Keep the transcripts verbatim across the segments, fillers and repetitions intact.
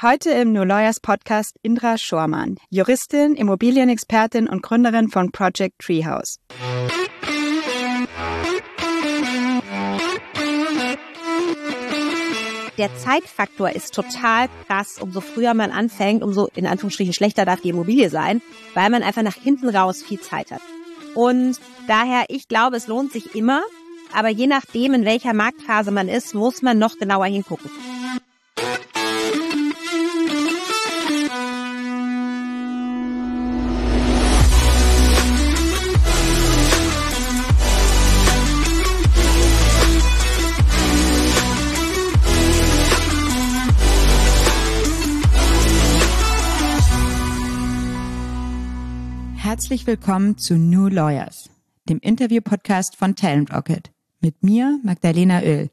Heute im New Lawyers Podcast Indra Schormann, Juristin, Immobilienexpertin und Gründerin von Project Treehouse. Der Zeitfaktor ist total krass. Umso früher man anfängt, umso in Anführungsstrichen schlechter darf die Immobilie sein, weil man einfach nach hinten raus viel Zeit hat. Und daher, ich glaube, es lohnt sich immer, aber je nachdem, in welcher Marktphase man ist, muss man noch genauer hingucken. Herzlich willkommen zu New Lawyers, dem Interview-Podcast von Talent Rocket. Mit mir, Magdalena Oehl.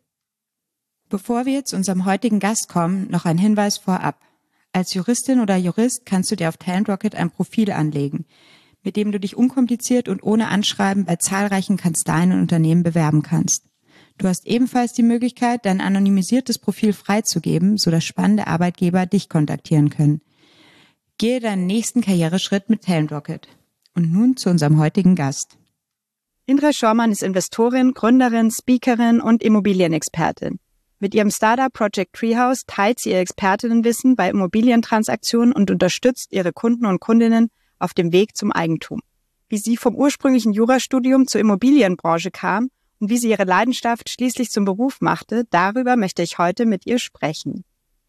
Bevor wir zu unserem heutigen Gast kommen, noch ein Hinweis vorab. Als Juristin oder Jurist kannst du dir auf Talent Rocket ein Profil anlegen, mit dem du dich unkompliziert und ohne Anschreiben bei zahlreichen Kanzleien und Unternehmen bewerben kannst. Du hast ebenfalls die Möglichkeit, dein anonymisiertes Profil freizugeben, sodass spannende Arbeitgeber dich kontaktieren können. Gehe deinen nächsten Karriereschritt mit Talent Rocket. Und nun zu unserem heutigen Gast. Indra Schormann ist Investorin, Gründerin, Speakerin und Immobilienexpertin. Mit ihrem Startup Project Treehouse teilt sie ihr Expertinnenwissen bei Immobilientransaktionen und unterstützt ihre Kunden und Kundinnen auf dem Weg zum Eigentum. Wie sie vom ursprünglichen Jurastudium zur Immobilienbranche kam und wie sie ihre Leidenschaft schließlich zum Beruf machte, darüber möchte ich heute mit ihr sprechen.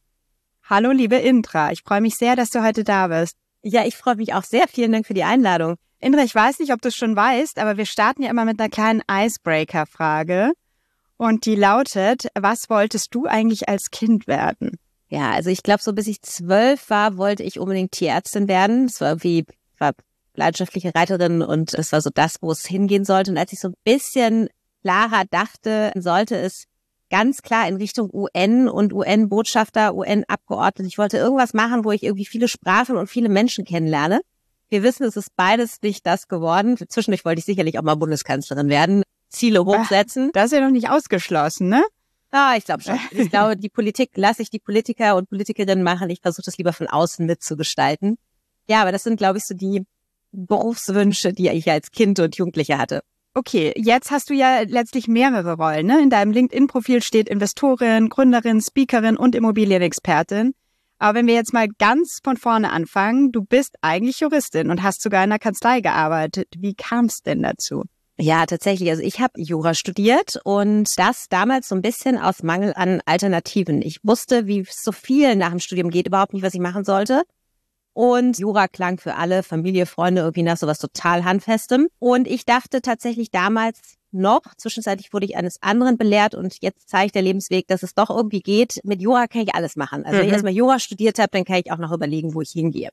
Hallo liebe Indra, ich freue mich sehr, dass du heute da bist. Ja, ich freue mich auch sehr. Vielen Dank für die Einladung. Indra, ich weiß nicht, ob du es schon weißt, aber wir starten ja immer mit einer kleinen Icebreaker-Frage. Und die lautet, was wolltest du eigentlich als Kind werden? Ja, also ich glaube, so bis ich zwölf war, wollte ich unbedingt Tierärztin werden. Das war irgendwie, ich war leidenschaftliche Reiterin und das war so das, wo es hingehen sollte. Und als ich so ein bisschen klarer dachte, sollte es ganz klar in Richtung U N und U N-Botschafter, U N-Abgeordnete. Ich wollte irgendwas machen, wo ich irgendwie viele Sprachen und viele Menschen kennenlerne. Wir wissen, es ist beides nicht das geworden. Zwischendurch wollte ich sicherlich auch mal Bundeskanzlerin werden, Ziele hochsetzen. Ach, das ist ja noch nicht ausgeschlossen, ne? Ah, ich glaube schon. Ich glaube, die Politik lasse ich die Politiker und Politikerinnen machen. Ich versuche das lieber von außen mitzugestalten. Ja, aber das sind, glaube ich, so die Berufswünsche, die ich als Kind und Jugendliche hatte. Okay, jetzt hast du ja letztlich mehrere Rollen, ne? In deinem LinkedIn-Profil steht Investorin, Gründerin, Speakerin und Immobilienexpertin. Aber wenn wir jetzt mal ganz von vorne anfangen, du bist eigentlich Juristin und hast sogar in einer Kanzlei gearbeitet. Wie kam es denn dazu? Ja, tatsächlich. Also ich habe Jura studiert und das damals so ein bisschen aus Mangel an Alternativen. Ich wusste, wie es so viel nach dem Studium geht, überhaupt nicht, was ich machen sollte. Und Jura klang für alle, Familie, Freunde, irgendwie nach sowas total Handfestem. Und ich dachte tatsächlich damals noch, zwischenzeitlich wurde ich eines anderen belehrt und jetzt zeigt der Lebensweg, dass es doch irgendwie geht. Mit Jura kann ich alles machen. Also mhm. wenn ich erstmal Jura studiert habe, dann kann ich auch noch überlegen, wo ich hingehe.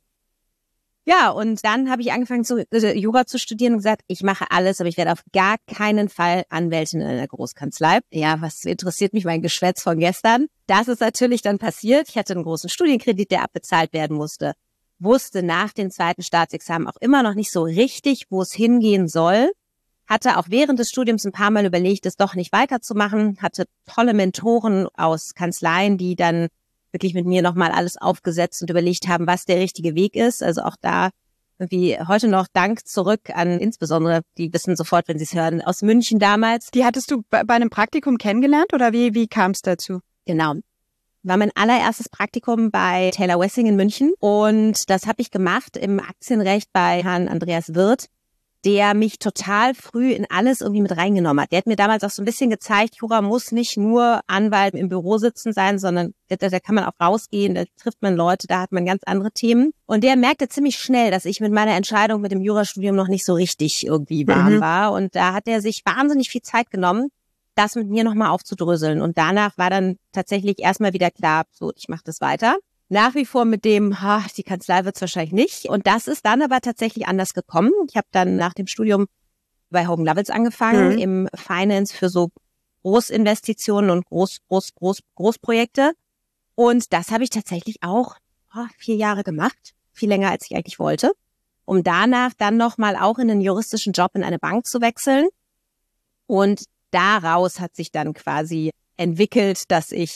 Ja, und dann habe ich angefangen, zu, äh, Jura zu studieren und gesagt, ich mache alles, aber ich werde auf gar keinen Fall Anwältin in einer Großkanzlei. Ja, was interessiert mich mein Geschwätz von gestern? Das ist natürlich dann passiert. Ich hatte einen großen Studienkredit, der abbezahlt werden musste. Wusste nach dem zweiten Staatsexamen auch immer noch nicht so richtig, wo es hingehen soll. Hatte auch während des Studiums ein paar Mal überlegt, es doch nicht weiterzumachen. Hatte tolle Mentoren aus Kanzleien, die dann wirklich mit mir nochmal alles aufgesetzt und überlegt haben, was der richtige Weg ist. Also auch da irgendwie heute noch Dank zurück an insbesondere, die wissen sofort, wenn sie es hören, aus München damals. Die hattest du bei einem Praktikum kennengelernt oder wie, wie kam es dazu? Genau. War mein allererstes Praktikum bei Taylor Wessing in München und das habe ich gemacht im Aktienrecht bei Herrn Andreas Wirth, der mich total früh in alles irgendwie mit reingenommen hat. Der hat mir damals auch so ein bisschen gezeigt, Jura muss nicht nur Anwalt im Büro sitzen sein, sondern da, da kann man auch rausgehen, da trifft man Leute, da hat man ganz andere Themen. Und der merkte ziemlich schnell, dass ich mit meiner Entscheidung mit dem Jurastudium noch nicht so richtig irgendwie warm mhm. war und da hat er sich wahnsinnig viel Zeit genommen, das mit mir nochmal aufzudröseln. Und danach war dann tatsächlich erstmal wieder klar, so, ich mache das weiter. Nach wie vor mit dem, ha, die Kanzlei wird's wahrscheinlich nicht. Und das ist dann aber tatsächlich anders gekommen. Ich habe dann nach dem Studium bei Hogan Lovells angefangen, mhm. im Finance für so Großinvestitionen und Groß, Groß, Groß, Großprojekte. Und das habe ich tatsächlich auch oh, vier Jahre gemacht, viel länger als ich eigentlich wollte, um danach dann nochmal auch in einen juristischen Job in eine Bank zu wechseln. Und daraus hat sich dann quasi entwickelt, dass ich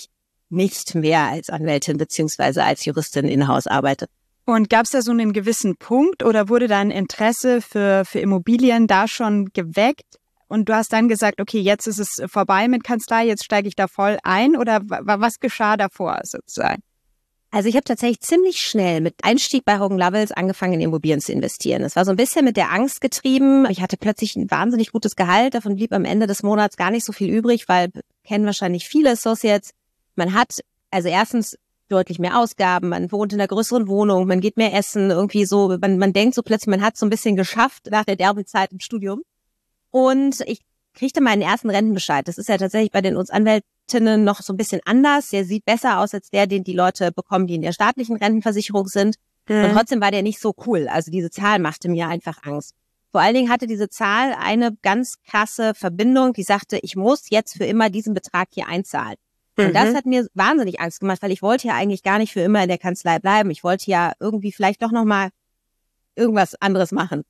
nicht mehr als Anwältin beziehungsweise als Juristin in-house arbeite. Und gab es da so einen gewissen Punkt oder wurde dein Interesse für, für Immobilien da schon geweckt? Und du hast dann gesagt, okay, jetzt ist es vorbei mit Kanzlei, jetzt steige ich da voll ein, oder was geschah davor sozusagen? Also ich habe tatsächlich ziemlich schnell mit Einstieg bei Hogan Lovells angefangen, in Immobilien zu investieren. Es war so ein bisschen mit der Angst getrieben. Ich hatte plötzlich ein wahnsinnig gutes Gehalt, davon blieb am Ende des Monats gar nicht so viel übrig, weil kennen wahrscheinlich viele Associates. Man hat also erstens deutlich mehr Ausgaben, man wohnt in einer größeren Wohnung, man geht mehr essen, irgendwie so, man, man denkt so plötzlich, man hat so ein bisschen geschafft nach der derben Zeit im Studium. Und ich kriegte meinen ersten Rentenbescheid. Das ist ja tatsächlich bei den uns Anwältinnen noch so ein bisschen anders. Der sieht besser aus als der, den die Leute bekommen, die in der staatlichen Rentenversicherung sind. Mhm. Und trotzdem war der nicht so cool. Also diese Zahl machte mir einfach Angst. Vor allen Dingen hatte diese Zahl eine ganz krasse Verbindung, die sagte, ich muss jetzt für immer diesen Betrag hier einzahlen. Mhm. Und das hat mir wahnsinnig Angst gemacht, weil ich wollte ja eigentlich gar nicht für immer in der Kanzlei bleiben. Ich wollte ja irgendwie vielleicht doch nochmal irgendwas anderes machen.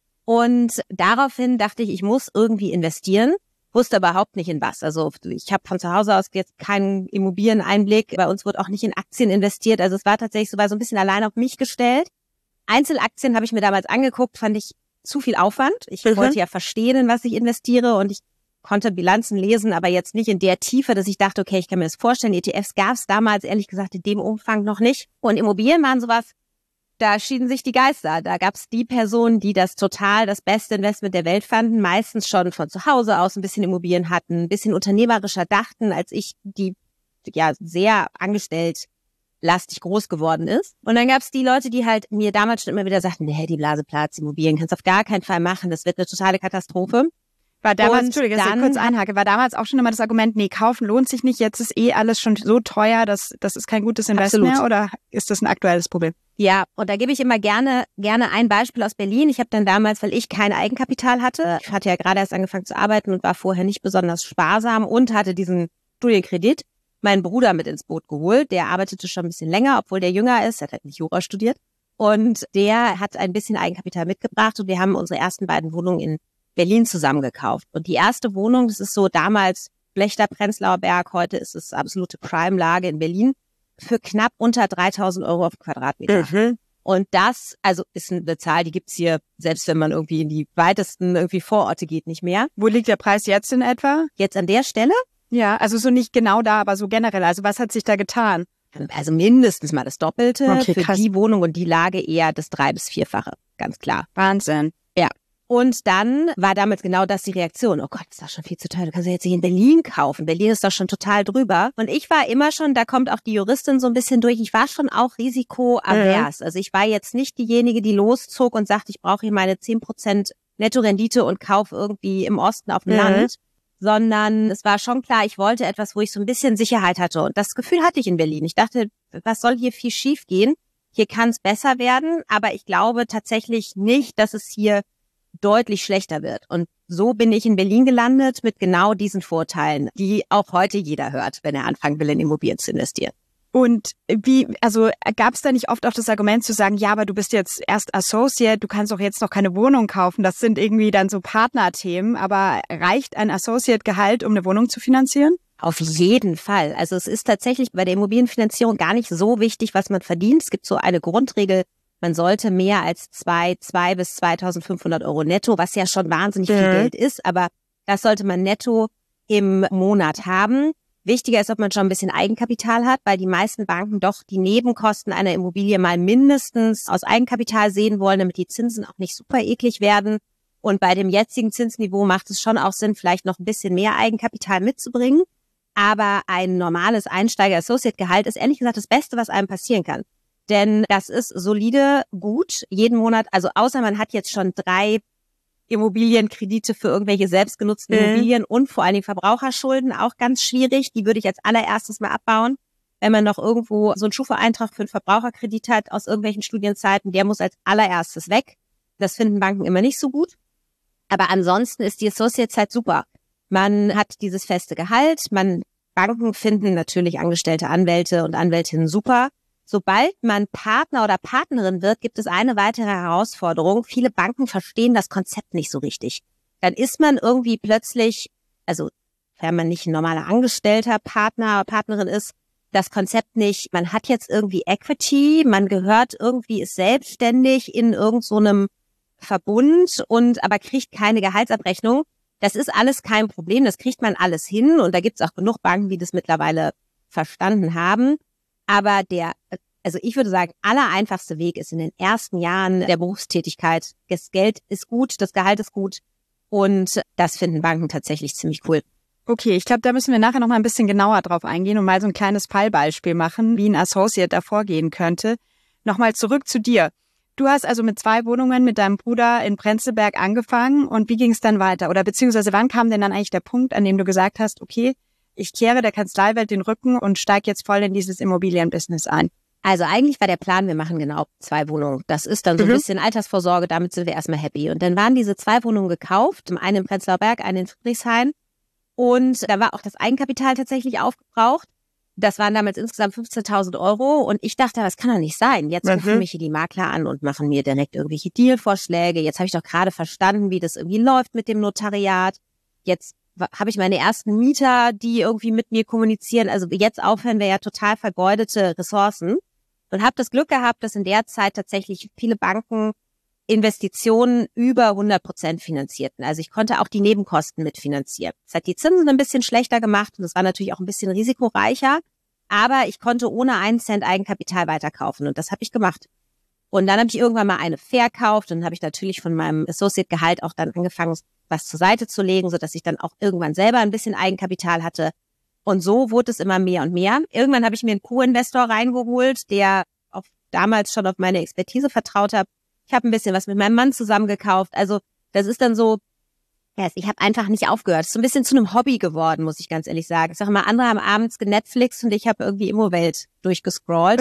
Und daraufhin dachte ich, ich muss irgendwie investieren, wusste überhaupt nicht in was. Also ich habe von zu Hause aus jetzt keinen Immobilieneinblick. Bei uns wird auch nicht in Aktien investiert. Also es war tatsächlich so, war so ein bisschen allein auf mich gestellt. Einzelaktien habe ich mir damals angeguckt, fand ich zu viel Aufwand. Ich mhm. wollte ja verstehen, in was ich investiere, und ich konnte Bilanzen lesen, aber jetzt nicht in der Tiefe, dass ich dachte, okay, ich kann mir das vorstellen. E T Fs gab es damals ehrlich gesagt in dem Umfang noch nicht. Und Immobilien waren sowas, da schieden sich die Geister. Da gab es die Personen, die das total das beste Investment der Welt fanden, meistens schon von zu Hause aus ein bisschen Immobilien hatten, ein bisschen unternehmerischer dachten, als ich, die ja sehr angestelltlastig groß geworden ist. Und dann gab es die Leute, die halt mir damals schon immer wieder sagten, nee, die Blase platzt, Immobilien kannst du auf gar keinen Fall machen, das wird eine totale Katastrophe. War damals, Entschuldigung, dass ich kurz einhake, war damals auch schon immer das Argument, nee, kaufen lohnt sich nicht, jetzt ist eh alles schon so teuer, das, das ist kein gutes Invest mehr, oder ist das ein aktuelles Problem? Ja, und da gebe ich immer gerne gerne ein Beispiel aus Berlin. Ich habe dann damals, weil ich kein Eigenkapital hatte, ich hatte ja gerade erst angefangen zu arbeiten und war vorher nicht besonders sparsam und hatte diesen Studienkredit, meinen Bruder mit ins Boot geholt. Der arbeitete schon ein bisschen länger, obwohl der jünger ist, er hat halt nicht Jura studiert. Und der hat ein bisschen Eigenkapital mitgebracht und wir haben unsere ersten beiden Wohnungen in Berlin zusammengekauft. Und die erste Wohnung, das ist so damals Blechter Prenzlauer Berg, heute ist es absolute Prime-Lage in Berlin, für knapp unter dreitausend Euro auf Quadratmeter. Mhm. Und das, also ist eine Zahl, die gibt's hier, selbst wenn man irgendwie in die weitesten irgendwie Vororte geht, nicht mehr. Wo liegt der Preis jetzt in etwa? Jetzt an der Stelle? Ja, also so nicht genau da, aber so generell. Also was hat sich da getan? Also mindestens mal das Doppelte. Okay, für krass. Die Wohnung und die Lage eher das drei- bis vierfache, ganz klar. Wahnsinn. Ja. Und dann war damals genau das die Reaktion. Oh Gott, ist das schon viel zu teuer. Du kannst ja jetzt nicht in Berlin kaufen. Berlin ist doch schon total drüber. Und ich war immer schon, da kommt auch die Juristin so ein bisschen durch, ich war schon auch risikoavers. Mhm. Also ich war jetzt nicht diejenige, die loszog und sagte, ich brauche hier meine zehn Prozent Nettorendite und kaufe irgendwie im Osten auf dem mhm. Land. Sondern es war schon klar, ich wollte etwas, wo ich so ein bisschen Sicherheit hatte. Und das Gefühl hatte ich in Berlin. Ich dachte, was soll hier viel schief gehen? Hier kann es besser werden. Aber ich glaube tatsächlich nicht, dass es hier deutlich schlechter wird. Und so bin ich in Berlin gelandet mit genau diesen Vorteilen, die auch heute jeder hört, wenn er anfangen will, in Immobilien zu investieren. Und wie, also gab es da nicht oft auch das Argument zu sagen, ja, aber du bist jetzt erst Associate, du kannst doch jetzt noch keine Wohnung kaufen. Das sind irgendwie dann so Partnerthemen. Aber reicht ein Associate-Gehalt, um eine Wohnung zu finanzieren? Auf jeden Fall. Also es ist tatsächlich bei der Immobilienfinanzierung gar nicht so wichtig, was man verdient. Es gibt so eine Grundregel, man sollte mehr als zwei, zwei bis zweitausendfünfhundert Euro netto, was ja schon wahnsinnig viel Geld ist, aber das sollte man netto im Monat haben. Wichtiger ist, ob man schon ein bisschen Eigenkapital hat, weil die meisten Banken doch die Nebenkosten einer Immobilie mal mindestens aus Eigenkapital sehen wollen, damit die Zinsen auch nicht super eklig werden. Und bei dem jetzigen Zinsniveau macht es schon auch Sinn, vielleicht noch ein bisschen mehr Eigenkapital mitzubringen. Aber ein normales Einsteiger-Associate-Gehalt ist ehrlich gesagt das Beste, was einem passieren kann. Denn das ist solide, gut, jeden Monat, also außer man hat jetzt schon drei Immobilienkredite für irgendwelche selbstgenutzten mhm. Immobilien und vor allen Dingen Verbraucherschulden, auch ganz schwierig. Die würde ich als allererstes mal abbauen. Wenn man noch irgendwo so einen Schufa-Eintrag für einen Verbraucherkredit hat aus irgendwelchen Studienzeiten, der muss als allererstes weg. Das finden Banken immer nicht so gut. Aber ansonsten ist die Associate-Zeit super. Man hat dieses feste Gehalt, man Banken finden natürlich angestellte Anwälte und Anwältinnen super. Sobald man Partner oder Partnerin wird, gibt es eine weitere Herausforderung. Viele Banken verstehen das Konzept nicht so richtig. Dann ist man irgendwie plötzlich, also wenn man nicht ein normaler Angestellter, Partner, Partnerin ist, das Konzept nicht, man hat jetzt irgendwie Equity, man gehört irgendwie, ist selbstständig in irgend so einem Verbund und aber kriegt keine Gehaltsabrechnung. Das ist alles kein Problem, das kriegt man alles hin und da gibt es auch genug Banken, die das mittlerweile verstanden haben. Aber der, also ich würde sagen, allereinfachste Weg ist in den ersten Jahren der Berufstätigkeit. Das Geld ist gut, das Gehalt ist gut und das finden Banken tatsächlich ziemlich cool. Okay, ich glaube, da müssen wir nachher noch mal ein bisschen genauer drauf eingehen und mal so ein kleines Fallbeispiel machen, wie ein Associate da vorgehen könnte. Nochmal zurück zu dir. Du hast also mit zwei Wohnungen mit deinem Bruder in Prenzlberg angefangen und wie ging es dann weiter? Oder beziehungsweise wann kam denn dann eigentlich der Punkt, an dem du gesagt hast, okay, ich kehre der Kanzleiwelt den Rücken und steige jetzt voll in dieses Immobilienbusiness ein? Also eigentlich war der Plan, wir machen genau zwei Wohnungen. Das ist dann so ein Mhm. bisschen Altersvorsorge, damit sind wir erstmal happy. Und dann waren diese zwei Wohnungen gekauft, eine in Prenzlauer Berg, eine in Friedrichshain. Und da war auch das Eigenkapital tatsächlich aufgebraucht. Das waren damals insgesamt fünfzehntausend Euro. Und ich dachte, das kann doch nicht sein. Jetzt rufen Mhm. mich hier die Makler an und machen mir direkt irgendwelche Dealvorschläge. Jetzt habe ich doch gerade verstanden, wie das irgendwie läuft mit dem Notariat. Jetzt wa- habe ich meine ersten Mieter, die irgendwie mit mir kommunizieren. Also jetzt aufhören wäre ja total vergeudete Ressourcen. Und habe das Glück gehabt, dass in der Zeit tatsächlich viele Banken Investitionen über hundert Prozent finanzierten. Also ich konnte auch die Nebenkosten mitfinanzieren. Das hat die Zinsen ein bisschen schlechter gemacht und das war natürlich auch ein bisschen risikoreicher, aber ich konnte ohne einen Cent Eigenkapital weiterkaufen und das habe ich gemacht. Und dann habe ich irgendwann mal eine verkauft und dann habe ich natürlich von meinem Associate-Gehalt auch dann angefangen, was zur Seite zu legen, sodass ich dann auch irgendwann selber ein bisschen Eigenkapital hatte. Und so wurde es immer mehr und mehr. Irgendwann habe ich mir einen Co-Investor reingeholt, der auch damals schon auf meine Expertise vertraut hat. Ich habe ein bisschen was mit meinem Mann zusammengekauft. Also das ist dann so, ja, ich habe einfach nicht aufgehört. Es ist so ein bisschen zu einem Hobby geworden, muss ich ganz ehrlich sagen. Ich sage mal, andere haben abends genetflixt und ich habe irgendwie Immowelt durchgescrollt.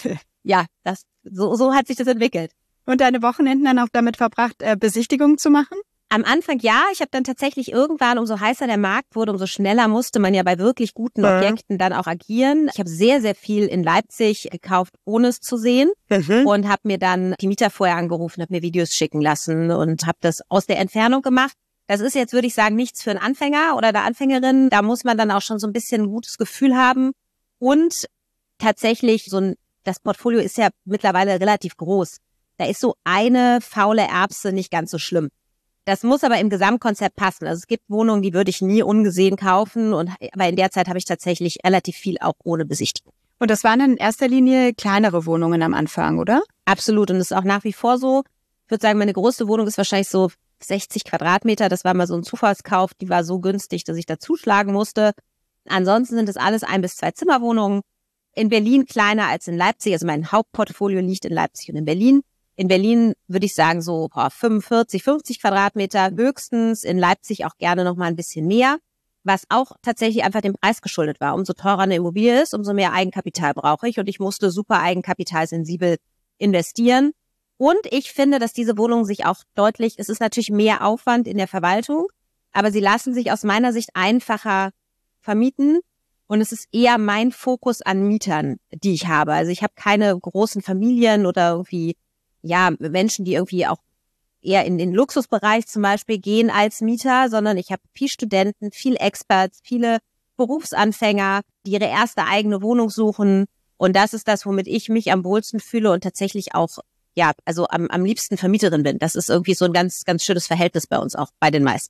Ja, das so, so hat sich das entwickelt. Und deine Wochenenden dann auch damit verbracht, äh, Besichtigungen zu machen? Am Anfang ja, ich habe dann tatsächlich irgendwann, umso heißer der Markt wurde, umso schneller musste man ja bei wirklich guten Ja. Objekten dann auch agieren. Ich habe sehr, sehr viel in Leipzig gekauft, ohne es zu sehen. Mhm. Und habe mir dann die Mieter vorher angerufen, habe mir Videos schicken lassen und habe das aus der Entfernung gemacht. Das ist jetzt, würde ich sagen, nichts für einen Anfänger oder eine Anfängerin. Da muss man dann auch schon so ein bisschen ein gutes Gefühl haben. Und tatsächlich, so ein, das Portfolio ist ja mittlerweile relativ groß. Da ist so eine faule Erbse nicht ganz so schlimm. Das muss aber im Gesamtkonzept passen. Also es gibt Wohnungen, die würde ich nie ungesehen kaufen. Und aber in der Zeit habe ich tatsächlich relativ viel auch ohne Besichtigung. Und das waren in erster Linie kleinere Wohnungen am Anfang, oder? Absolut. Und das ist auch nach wie vor so. Ich würde sagen, meine größte Wohnung ist wahrscheinlich so sechzig Quadratmeter. Das war mal so ein Zufallskauf. Die war so günstig, dass ich da zuschlagen musste. Ansonsten sind das alles ein- bis zwei Zimmerwohnungen. In Berlin kleiner als in Leipzig. Also mein Hauptportfolio liegt in Leipzig und in Berlin. In Berlin würde ich sagen so boah, fünfundvierzig, fünfzig Quadratmeter höchstens. In Leipzig auch gerne noch mal ein bisschen mehr. Was auch tatsächlich einfach dem Preis geschuldet war. Umso teurer eine Immobilie ist, umso mehr Eigenkapital brauche ich. Und ich musste super eigenkapitalsensibel investieren. Und ich finde, dass diese Wohnungen sich auch deutlich, es ist natürlich mehr Aufwand in der Verwaltung, aber sie lassen sich aus meiner Sicht einfacher vermieten. Und es ist eher mein Fokus an Mietern, die ich habe. Also ich habe keine großen Familien oder irgendwie, ja, Menschen, die irgendwie auch eher in den Luxusbereich zum Beispiel gehen als Mieter, sondern ich habe viel Studenten, viel Experts, viele Berufsanfänger, die ihre erste eigene Wohnung suchen. Und das ist das, womit ich mich am wohlsten fühle und tatsächlich auch, ja, also am, am liebsten Vermieterin bin. Das ist irgendwie so ein ganz, ganz schönes Verhältnis bei uns auch, bei den meisten.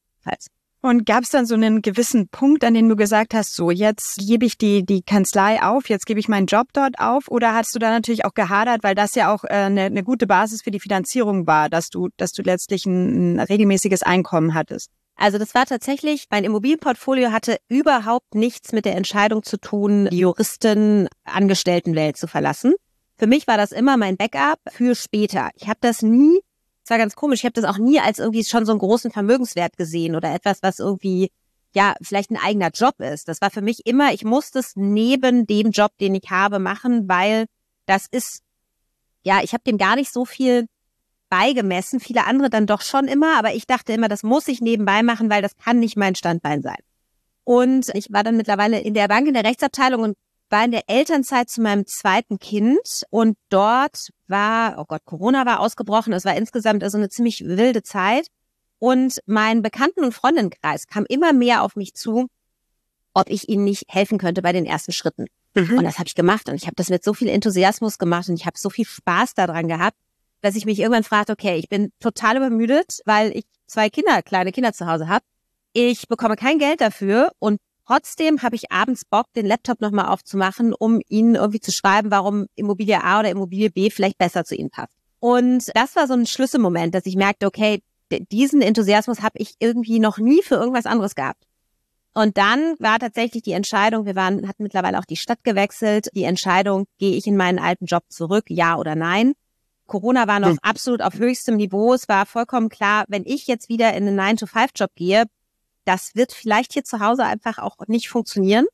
Und gab es dann so einen gewissen Punkt, an dem du gesagt hast, so jetzt gebe ich die die Kanzlei auf, jetzt gebe ich meinen Job dort auf? Oder hast du da natürlich auch gehadert, weil das ja auch äh, eine, eine gute Basis für die Finanzierung war, dass du dass du letztlich ein, ein regelmäßiges Einkommen hattest? Also das war tatsächlich, mein Immobilienportfolio hatte überhaupt nichts mit der Entscheidung zu tun, die Juristen-Angestelltenwelt zu verlassen. Für mich war das immer mein Backup für später. Ich habe das nie, es war ganz komisch, ich habe das auch nie als irgendwie schon so einen großen Vermögenswert gesehen oder etwas, was irgendwie, ja, vielleicht ein eigener Job ist. Das war für mich immer, ich muss das neben dem Job, den ich habe, machen, weil das ist, ja, ich habe dem gar nicht so viel beigemessen, viele andere dann doch schon immer, aber ich dachte immer, das muss ich nebenbei machen, weil das kann nicht mein Standbein sein. Und ich war dann mittlerweile in der Bank, in der Rechtsabteilung und war in der Elternzeit zu meinem zweiten Kind und dort war, oh Gott, Corona war ausgebrochen, es war insgesamt also eine ziemlich wilde Zeit und mein Bekannten- und Freundinnenkreis kam immer mehr auf mich zu, ob ich ihnen nicht helfen könnte bei den ersten Schritten. Mhm. Und das habe ich gemacht und ich habe das mit so viel Enthusiasmus gemacht und ich habe so viel Spaß daran gehabt, dass ich mich irgendwann fragte, okay, ich bin total übermüdet, weil ich zwei Kinder, kleine Kinder zu Hause habe. Ich bekomme kein Geld dafür und trotzdem habe ich abends Bock, den Laptop nochmal aufzumachen, um Ihnen irgendwie zu schreiben, warum Immobilie A oder Immobilie B vielleicht besser zu Ihnen passt. Und das war so ein Schlüsselmoment, dass ich merkte, okay, diesen Enthusiasmus habe ich irgendwie noch nie für irgendwas anderes gehabt. Und dann war tatsächlich die Entscheidung, wir waren, hatten mittlerweile auch die Stadt gewechselt, die Entscheidung, gehe ich in meinen alten Job zurück, ja oder nein. Corona war noch hm. absolut auf höchstem Niveau. Es war vollkommen klar, wenn ich jetzt wieder in einen nine to five Job gehe, das wird vielleicht hier zu Hause einfach auch nicht funktionieren.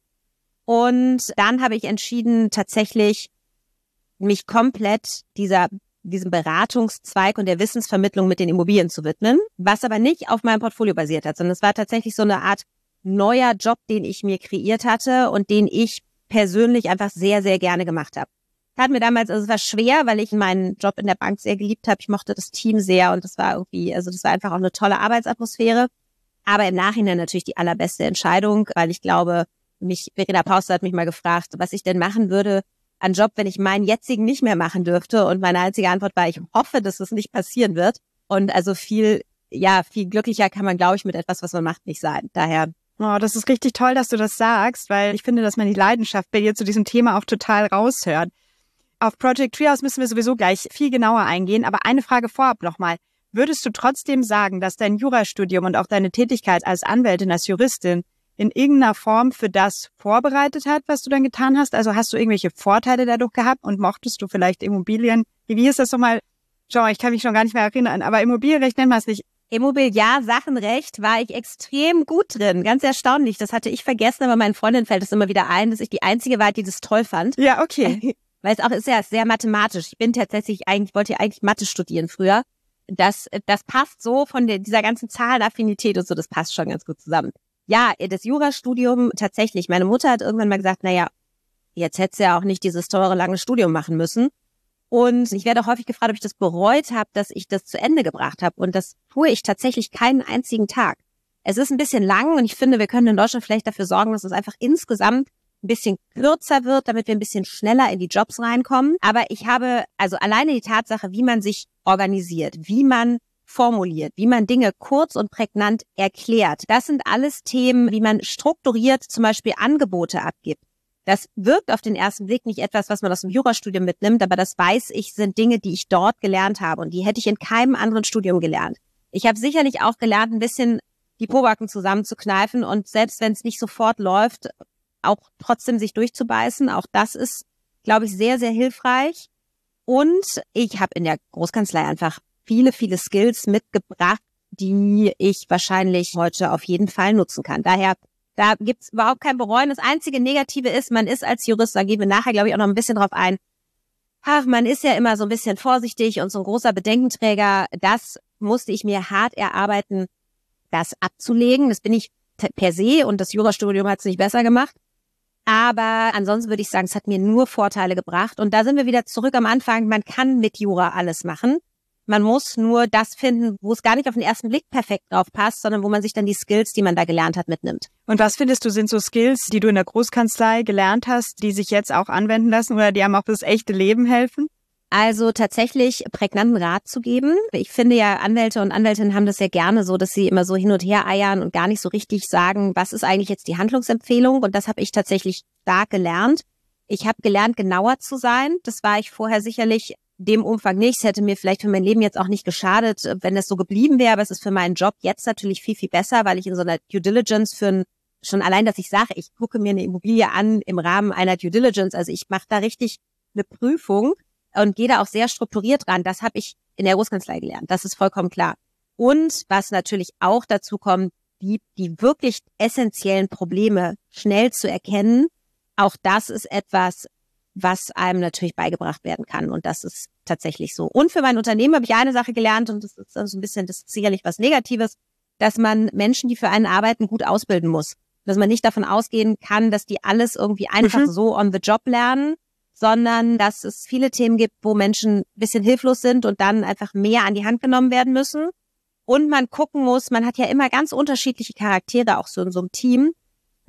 Und dann habe ich entschieden, tatsächlich mich komplett dieser diesem Beratungszweig und der Wissensvermittlung mit den Immobilien zu widmen, was aber nicht auf meinem Portfolio basiert hat, sondern es war tatsächlich so eine Art neuer Job, den ich mir kreiert hatte und den ich persönlich einfach sehr, sehr gerne gemacht habe. Hat mir damals, also es war schwer, weil ich meinen Job in der Bank sehr geliebt habe. Ich mochte das Team sehr und das war irgendwie, also das war einfach auch eine tolle Arbeitsatmosphäre. Aber im Nachhinein natürlich die allerbeste Entscheidung, weil ich glaube, mich, Verena Pauster hat mich mal gefragt, was ich denn machen würde an Job, wenn ich meinen jetzigen nicht mehr machen dürfte. Und meine einzige Antwort war, ich hoffe, dass es nicht passieren wird. Und also viel, ja, viel glücklicher kann man, glaube ich, mit etwas, was man macht, nicht sein. Daher. Oh, das ist richtig toll, dass du das sagst, weil ich finde, dass man die Leidenschaft bei dir zu diesem Thema auch total raushört. Auf Project Treehouse müssen wir sowieso gleich viel genauer eingehen. Aber eine Frage vorab nochmal. Würdest du trotzdem sagen, dass dein Jurastudium und auch deine Tätigkeit als Anwältin, als Juristin in irgendeiner Form für das vorbereitet hat, was du dann getan hast? Also hast du irgendwelche Vorteile dadurch gehabt und mochtest du vielleicht Immobilien? Wie ist das nochmal? Schau, ich kann mich schon gar nicht mehr erinnern, aber Immobilienrecht nennt man es nicht. Immobiliar, Sachenrecht war ich extrem gut drin. Ganz erstaunlich. Das hatte ich vergessen, aber meinen Freundinnen fällt es immer wieder ein, dass ich die Einzige war, die das toll fand. Ja, okay. Weil es auch ist ja sehr mathematisch. Ich bin tatsächlich eigentlich, wollte ja eigentlich Mathe studieren früher. Das, das passt so von der, dieser ganzen Zahlenaffinität und so, das passt schon ganz gut zusammen. Ja, das Jurastudium tatsächlich. Meine Mutter hat irgendwann mal gesagt, naja, jetzt hättest du ja auch nicht dieses teure, lange Studium machen müssen. Und ich werde häufig gefragt, ob ich das bereut habe, dass ich das zu Ende gebracht habe. Und das tue ich tatsächlich keinen einzigen Tag. Es ist ein bisschen lang und ich finde, wir können in Deutschland vielleicht dafür sorgen, dass es einfach insgesamt ein bisschen kürzer wird, damit wir ein bisschen schneller in die Jobs reinkommen. Aber ich habe also alleine die Tatsache, wie man sich organisiert, wie man formuliert, wie man Dinge kurz und prägnant erklärt. Das sind alles Themen, wie man strukturiert zum Beispiel Angebote abgibt. Das wirkt auf den ersten Blick nicht etwas, was man aus dem Jurastudium mitnimmt, aber das weiß ich, sind Dinge, die ich dort gelernt habe und die hätte ich in keinem anderen Studium gelernt. Ich habe sicherlich auch gelernt, ein bisschen die Pobacken zusammenzukneifen und selbst wenn es nicht sofort läuft, auch trotzdem sich durchzubeißen. Auch das ist, glaube ich, sehr, sehr hilfreich. Und ich habe in der Großkanzlei einfach viele, viele Skills mitgebracht, die ich wahrscheinlich heute auf jeden Fall nutzen kann. Daher, da gibt's überhaupt kein Bereuen. Das einzige Negative ist, man ist als Jurist, da gehen wir nachher, glaube ich, auch noch ein bisschen drauf ein, ach, man ist ja immer so ein bisschen vorsichtig und so ein großer Bedenkenträger. Das musste ich mir hart erarbeiten, das abzulegen. Das bin ich per se und das Jurastudium hat es nicht besser gemacht. Aber ansonsten würde ich sagen, es hat mir nur Vorteile gebracht. Und da sind wir wieder zurück am Anfang. Man kann mit Jura alles machen. Man muss nur das finden, wo es gar nicht auf den ersten Blick perfekt drauf passt, sondern wo man sich dann die Skills, die man da gelernt hat, mitnimmt. Und was findest du, sind so Skills, die du in der Großkanzlei gelernt hast, die sich jetzt auch anwenden lassen oder die einem auch fürs echte Leben helfen? Also tatsächlich prägnanten Rat zu geben. Ich finde ja, Anwälte und Anwältinnen haben das ja gerne so, dass sie immer so hin und her eiern und gar nicht so richtig sagen, was ist eigentlich jetzt die Handlungsempfehlung. Und das habe ich tatsächlich stark gelernt. Ich habe gelernt, genauer zu sein. Das war ich vorher sicherlich dem Umfang nicht. Es hätte mir vielleicht für mein Leben jetzt auch nicht geschadet, wenn das so geblieben wäre. Aber es ist für meinen Job jetzt natürlich viel, viel besser, weil ich in so einer Due Diligence für ein, schon allein, dass ich sage, ich gucke mir eine Immobilie an im Rahmen einer Due Diligence. Also ich mache da richtig eine Prüfung und gehe da auch sehr strukturiert ran. Das habe ich in der Großkanzlei gelernt. Das ist vollkommen klar. Und was natürlich auch dazu kommt, die, die wirklich essentiellen Probleme schnell zu erkennen. Auch das ist etwas, was einem natürlich beigebracht werden kann. Und das ist tatsächlich so. Und für mein Unternehmen habe ich eine Sache gelernt, und das ist so ein bisschen, das ist sicherlich was Negatives, dass man Menschen, die für einen arbeiten, gut ausbilden muss. Dass man nicht davon ausgehen kann, dass die alles irgendwie einfach mhm. so on the job lernen, sondern dass es viele Themen gibt, wo Menschen ein bisschen hilflos sind und dann einfach mehr an die Hand genommen werden müssen. Und man gucken muss, man hat ja immer ganz unterschiedliche Charaktere, auch so in so einem Team.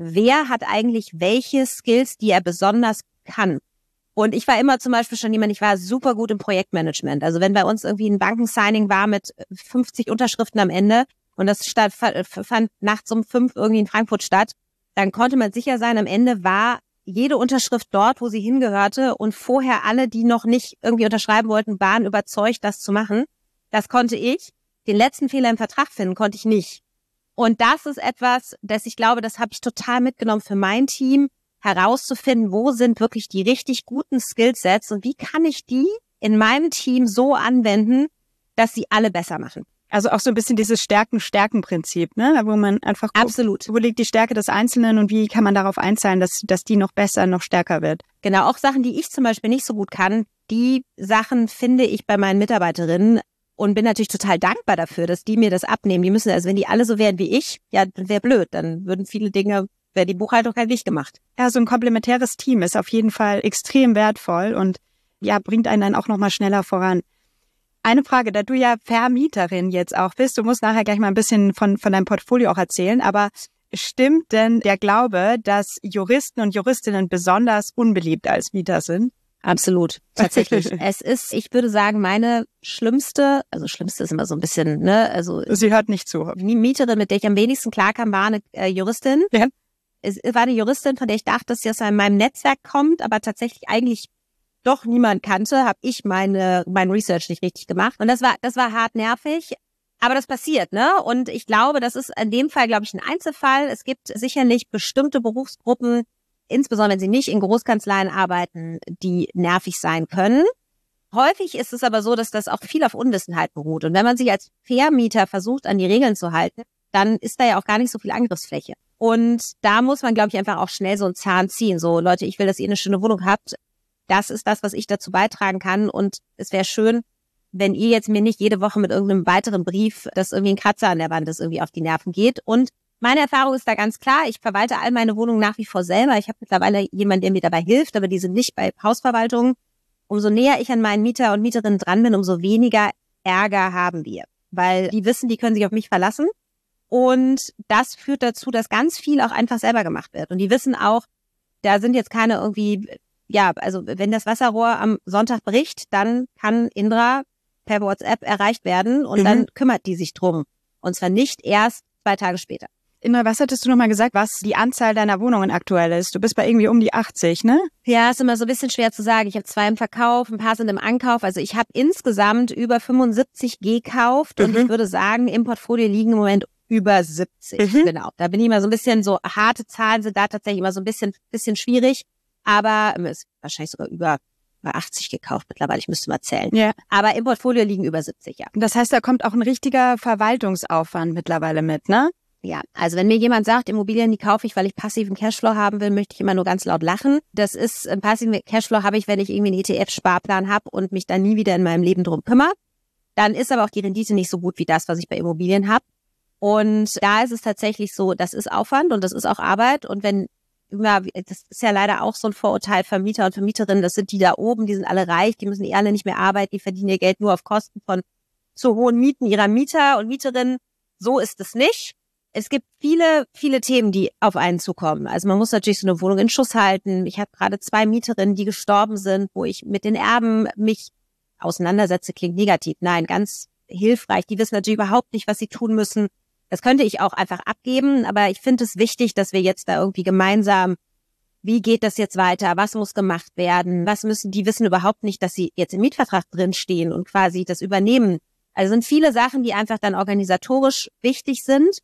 wer hat eigentlich welche Skills, die er besonders kann. Und ich war immer zum Beispiel schon jemand, ich war super gut im Projektmanagement. Also wenn bei uns irgendwie ein Bankensigning war mit fünfzig Unterschriften am Ende und das statt, fand nachts um fünf irgendwie in Frankfurt statt, dann konnte man sicher sein, am Ende war jede Unterschrift dort, wo sie hingehörte und vorher alle, die noch nicht irgendwie unterschreiben wollten, waren überzeugt, das zu machen. Das konnte ich. Den letzten Fehler im Vertrag finden konnte ich nicht. Und das ist etwas, das ich glaube, das habe ich total mitgenommen für mein Team, herauszufinden, wo sind wirklich die richtig guten Skillsets und wie kann ich die in meinem Team so anwenden, dass sie alle besser machen. Also auch so ein bisschen dieses Stärken-Stärken-Prinzip, ne? Wo man einfach guckt, Absolut. Wo liegt die Stärke des Einzelnen und wie kann man darauf einzahlen, dass, dass die noch besser, noch stärker wird. Genau, auch Sachen, die ich zum Beispiel nicht so gut kann, die Sachen finde ich bei meinen Mitarbeiterinnen und bin natürlich total dankbar dafür, dass die mir das abnehmen. Die müssen, also wenn die alle so wären wie ich, ja, dann wäre blöd, dann würden viele Dinge, wäre die Buchhaltung kein Licht gemacht. Ja, so ein komplementäres Team ist auf jeden Fall extrem wertvoll und ja, bringt einen dann auch nochmal schneller voran. Eine Frage, da du ja Vermieterin jetzt auch bist, du musst nachher gleich mal ein bisschen von, von deinem Portfolio auch erzählen, aber stimmt denn der Glaube, dass Juristen und Juristinnen besonders unbeliebt als Mieter sind? Absolut, tatsächlich. Es ist, ich würde sagen, meine schlimmste, also schlimmste ist immer so ein bisschen, ne, also. Sie hört nicht zu. Die Mieterin, mit der ich am wenigsten klarkam, war eine äh, Juristin. Ja. Es war eine Juristin, von der ich dachte, dass sie aus meinem Netzwerk kommt, aber tatsächlich eigentlich doch niemand kannte, habe ich meine mein Research nicht richtig gemacht. Und das war das war hart nervig, aber das passiert, ne? Und ich glaube, das ist in dem Fall, glaube ich, ein Einzelfall. Es gibt sicherlich bestimmte Berufsgruppen, insbesondere wenn sie nicht in Großkanzleien arbeiten, die nervig sein können. Häufig ist es aber so, dass das auch viel auf Unwissenheit beruht. Und wenn man sich als Vermieter versucht, an die Regeln zu halten, dann ist da ja auch gar nicht so viel Angriffsfläche. Und da muss man, glaube ich, einfach auch schnell so einen Zahn ziehen. So, Leute, ich will, dass ihr eine schöne Wohnung habt. Das ist das, was ich dazu beitragen kann. Und es wäre schön, wenn ihr jetzt mir nicht jede Woche mit irgendeinem weiteren Brief, dass irgendwie ein Kratzer an der Wand ist, irgendwie auf die Nerven geht. Und meine Erfahrung ist da ganz klar. Ich verwalte all meine Wohnungen nach wie vor selber. Ich habe mittlerweile jemanden, der mir dabei hilft, aber die sind nicht bei Hausverwaltungen. Umso näher ich an meinen Mieter und Mieterinnen dran bin, umso weniger Ärger haben wir. Weil die wissen, die können sich auf mich verlassen. Und das führt dazu, dass ganz viel auch einfach selber gemacht wird. Und die wissen auch, da sind jetzt keine irgendwie, ja, also wenn das Wasserrohr am Sonntag bricht, dann kann Indra per WhatsApp erreicht werden und mhm. dann kümmert die sich drum. Und zwar nicht erst zwei Tage später. Indra, was hattest du nochmal gesagt, was die Anzahl deiner Wohnungen aktuell ist? Du bist bei irgendwie um die achtzig, ne? Ja, ist immer so ein bisschen schwer zu sagen. Ich habe zwei im Verkauf, ein paar sind im Ankauf. Also ich habe insgesamt über fünfundsiebzig gekauft mhm. und ich würde sagen, im Portfolio liegen im Moment über siebzig. Mhm. Genau. Da bin ich immer so ein bisschen so, harte Zahlen sind da tatsächlich immer so ein bisschen, bisschen schwierig. Aber es ist wahrscheinlich sogar über, über achtzig gekauft mittlerweile. Ich müsste mal zählen. Ja. Aber im Portfolio liegen über siebzig, ja. Das heißt, da kommt auch ein richtiger Verwaltungsaufwand mittlerweile mit, ne? Ja, also wenn mir jemand sagt, Immobilien, die kaufe ich, weil ich passiven Cashflow haben will, möchte ich immer nur ganz laut lachen. Das ist, einen passiven Cashflow habe ich, wenn ich irgendwie einen E T F-Sparplan habe und mich dann nie wieder in meinem Leben drum kümmere. Dann ist aber auch die Rendite nicht so gut wie das, was ich bei Immobilien habe. Und da ist es tatsächlich so, das ist Aufwand und das ist auch Arbeit. Und wenn, ja, das ist ja leider auch so ein Vorurteil, Vermieter und Vermieterinnen, das sind die da oben, die sind alle reich, die müssen eh alle nicht mehr arbeiten, die verdienen ihr Geld nur auf Kosten von zu hohen Mieten ihrer Mieter und Mieterinnen. So ist es nicht. Es gibt viele, viele Themen, die auf einen zukommen. Also man muss natürlich so eine Wohnung in Schuss halten. Ich habe gerade zwei Mieterinnen, die gestorben sind, wo ich mit den Erben mich auseinandersetze. Klingt negativ. Nein, ganz hilfreich. Die wissen natürlich überhaupt nicht, was sie tun müssen. Das könnte ich auch einfach abgeben. Aber ich finde es wichtig, dass wir jetzt da irgendwie gemeinsam, wie geht das jetzt weiter? Was muss gemacht werden? Was müssen, die wissen überhaupt nicht, dass sie jetzt im Mietvertrag drinstehen und quasi das übernehmen. Also sind viele Sachen, die einfach dann organisatorisch wichtig sind.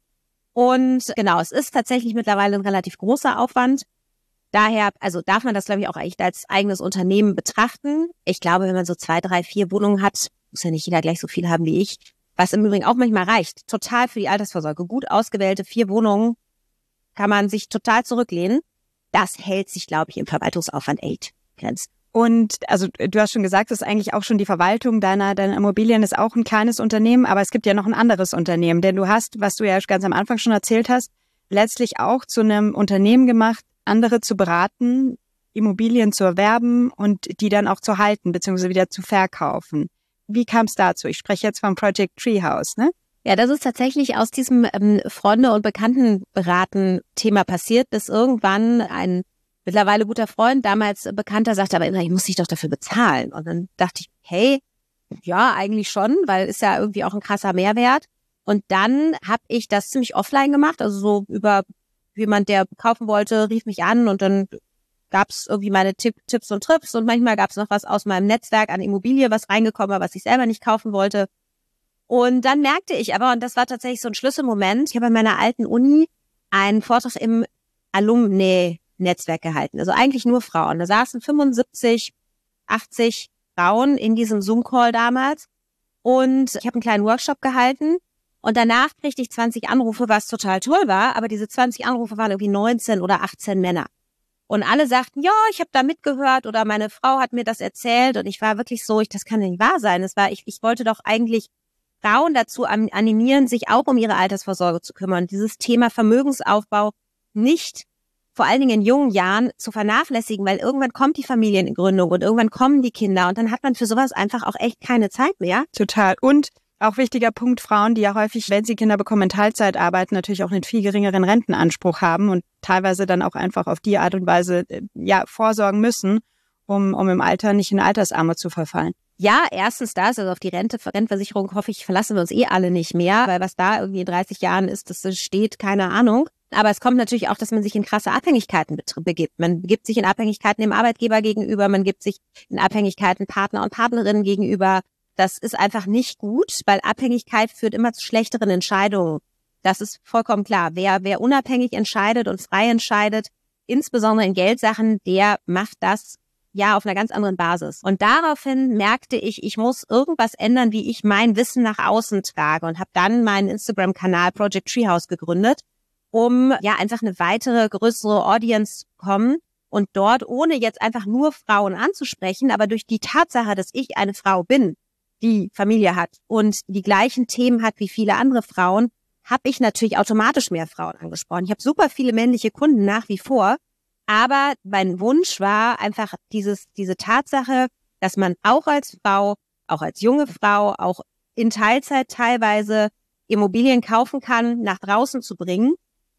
Und genau, es ist tatsächlich mittlerweile ein relativ großer Aufwand. Daher, also darf man das, glaube ich, auch echt als eigenes Unternehmen betrachten. Ich glaube, wenn man so zwei, drei, vier Wohnungen hat, muss ja nicht jeder gleich so viel haben wie ich, was im Übrigen auch manchmal reicht. Total für die Altersvorsorge. Gut ausgewählte vier Wohnungen kann man sich total zurücklehnen. Das hält sich, glaube ich, im Verwaltungsaufwand echt Grenzen. Und also du hast schon gesagt, das ist eigentlich auch schon die Verwaltung deiner, deiner Immobilien ist auch ein kleines Unternehmen, aber es gibt ja noch ein anderes Unternehmen, denn du hast, was du ja ganz am Anfang schon erzählt hast, letztlich auch zu einem Unternehmen gemacht, andere zu beraten, Immobilien zu erwerben und die dann auch zu halten bzw. wieder zu verkaufen. Wie kam es dazu? Ich spreche jetzt vom Project Treehouse, ne? Ja, das ist tatsächlich aus diesem ähm, Freunde- und Bekanntenberaten-Thema passiert, bis irgendwann ein mittlerweile guter Freund, damals Bekannter, sagte, aber ich muss dich doch dafür bezahlen. Und dann dachte ich, hey, ja, eigentlich schon, weil ist ja irgendwie auch ein krasser Mehrwert. Und dann habe ich das ziemlich offline gemacht, also so über jemand, der kaufen wollte, rief mich an und dann gab's irgendwie meine Tipp, Tipps und Trips und manchmal gab's noch was aus meinem Netzwerk an Immobilie, was reingekommen war, was ich selber nicht kaufen wollte. Und dann merkte ich aber, und das war tatsächlich so ein Schlüsselmoment, ich habe an meiner alten Uni einen Vortrag im Alumni-Netzwerk gehalten, also eigentlich nur Frauen. Da saßen fünfundsiebzig, achtzig Frauen in diesem Zoom-Call damals und ich habe einen kleinen Workshop gehalten und danach kriegte ich zwanzig Anrufe, was total toll war, aber diese zwanzig Anrufe waren irgendwie neunzehn oder achtzehn Männer. Und alle sagten, ja, ich habe da mitgehört oder meine Frau hat mir das erzählt und ich war wirklich so, ich das kann nicht wahr sein. Es war, ich, ich wollte doch eigentlich Frauen dazu animieren, sich auch um ihre Altersvorsorge zu kümmern. Dieses Thema Vermögensaufbau nicht vor allen Dingen in jungen Jahren zu vernachlässigen, weil irgendwann kommt die Familiengründung und irgendwann kommen die Kinder und dann hat man für sowas einfach auch echt keine Zeit mehr. Total. Und auch wichtiger Punkt, Frauen, die ja häufig, wenn sie Kinder bekommen, in Teilzeit arbeiten, natürlich auch einen viel geringeren Rentenanspruch haben und teilweise dann auch einfach auf die Art und Weise ja vorsorgen müssen, um, um im Alter nicht in Altersarmut zu verfallen. Ja, erstens das, also auf die Rente, Rentenversicherung hoffe ich, verlassen wir uns eh alle nicht mehr, weil was da irgendwie in dreißig Jahren ist, das steht, keine Ahnung. Aber es kommt natürlich auch, dass man sich in krasse Abhängigkeiten begibt. Man begibt sich in Abhängigkeiten dem Arbeitgeber gegenüber, man gibt sich in Abhängigkeiten Partner und Partnerinnen gegenüber. Das ist einfach nicht gut, weil Abhängigkeit führt immer zu schlechteren Entscheidungen. Das ist vollkommen klar. Wer, wer unabhängig entscheidet und frei entscheidet, insbesondere in Geldsachen, der macht das ja auf einer ganz anderen Basis. Und daraufhin merkte ich, ich muss irgendwas ändern, wie ich mein Wissen nach außen trage und habe dann meinen Instagram-Kanal Project Treehouse gegründet, um ja einfach eine weitere, größere Audience zu bekommen und dort, ohne jetzt einfach nur Frauen anzusprechen, aber durch die Tatsache, dass ich eine Frau bin, die Familie hat und die gleichen Themen hat wie viele andere Frauen, habe ich natürlich automatisch mehr Frauen angesprochen. Ich habe super viele männliche Kunden nach wie vor, aber mein Wunsch war einfach dieses diese Tatsache, dass man auch als Frau, auch als junge Frau, auch in Teilzeit teilweise Immobilien kaufen kann, nach draußen zu bringen.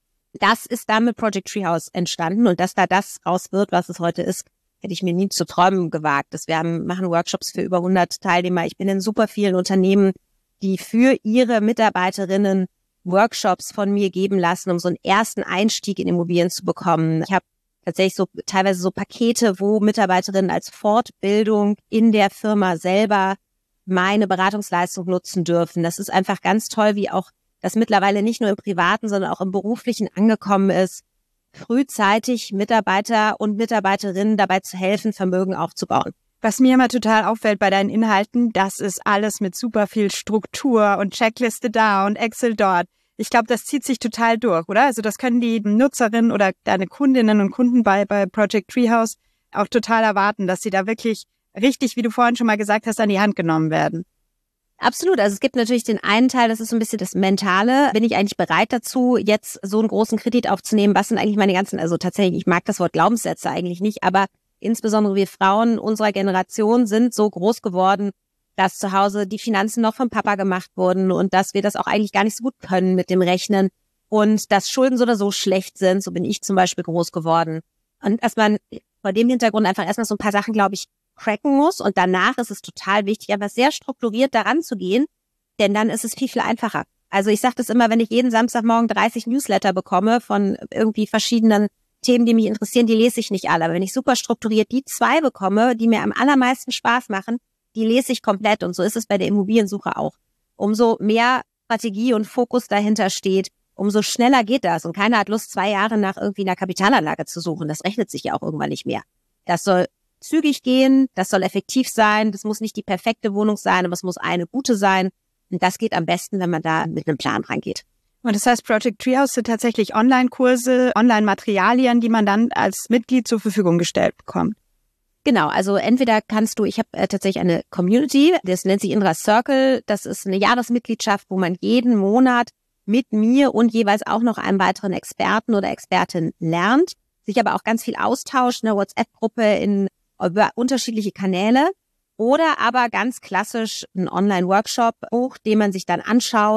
Das ist dann mit Project Treehouse entstanden und dass da das raus wird, was es heute ist, hätte ich mir nie zu träumen gewagt. Das wir haben, machen Workshops für über hundert Teilnehmer. Ich bin in super vielen Unternehmen, die für ihre Mitarbeiterinnen Workshops von mir geben lassen, um so einen ersten Einstieg in Immobilien zu bekommen. Ich habe tatsächlich so teilweise so Pakete, wo Mitarbeiterinnen als Fortbildung in der Firma selber meine Beratungsleistung nutzen dürfen. Das ist einfach ganz toll, wie auch das mittlerweile nicht nur im Privaten, sondern auch im Beruflichen angekommen ist, frühzeitig Mitarbeiter und Mitarbeiterinnen dabei zu helfen, Vermögen aufzubauen. Was mir immer total auffällt bei deinen Inhalten, das ist alles mit super viel Struktur und Checkliste da und Excel dort. Ich glaube, das zieht sich total durch, oder? Also das können die Nutzerinnen oder deine Kundinnen und Kunden bei, bei Project Treehouse auch total erwarten, dass sie da wirklich richtig, wie du vorhin schon mal gesagt hast, an die Hand genommen werden. Absolut. Also es gibt natürlich den einen Teil, das ist so ein bisschen das Mentale. Bin ich eigentlich bereit dazu, jetzt so einen großen Kredit aufzunehmen? Was sind eigentlich meine ganzen, also tatsächlich, ich mag das Wort Glaubenssätze eigentlich nicht, aber insbesondere wir Frauen unserer Generation sind so groß geworden, dass zu Hause die Finanzen noch vom Papa gemacht wurden und dass wir das auch eigentlich gar nicht so gut können mit dem Rechnen und dass Schulden so oder so schlecht sind. So bin ich zum Beispiel groß geworden. Und dass man vor dem Hintergrund einfach erstmal so ein paar Sachen, glaube ich, cracken muss und danach ist es total wichtig, einfach sehr strukturiert daran zu gehen, denn dann ist es viel, viel einfacher. Also ich sage das immer, wenn ich jeden Samstagmorgen dreißig Newsletter bekomme von irgendwie verschiedenen Themen, die mich interessieren, die lese ich nicht alle. Aber wenn ich super strukturiert die zwei bekomme, die mir am allermeisten Spaß machen, die lese ich komplett. Und so ist es bei der Immobiliensuche auch. Umso mehr Strategie und Fokus dahinter steht, umso schneller geht das. Und keiner hat Lust, zwei Jahre nach irgendwie einer Kapitalanlage zu suchen. Das rechnet sich ja auch irgendwann nicht mehr. Das soll zügig gehen, das soll effektiv sein, das muss nicht die perfekte Wohnung sein, aber es muss eine gute sein. Und das geht am besten, wenn man da mit einem Plan rangeht. Und das heißt, Project Treehouse sind tatsächlich Online-Kurse, Online-Materialien, die man dann als Mitglied zur Verfügung gestellt bekommt. Genau, also entweder kannst du, ich habe äh, tatsächlich eine Community, das nennt sich Inner Circle, das ist eine Jahresmitgliedschaft, wo man jeden Monat mit mir und jeweils auch noch einem weiteren Experten oder Expertin lernt, sich aber auch ganz viel austauscht, eine WhatsApp-Gruppe in über unterschiedliche Kanäle oder aber ganz klassisch einen Online-Workshop bucht, den man sich dann anschaut,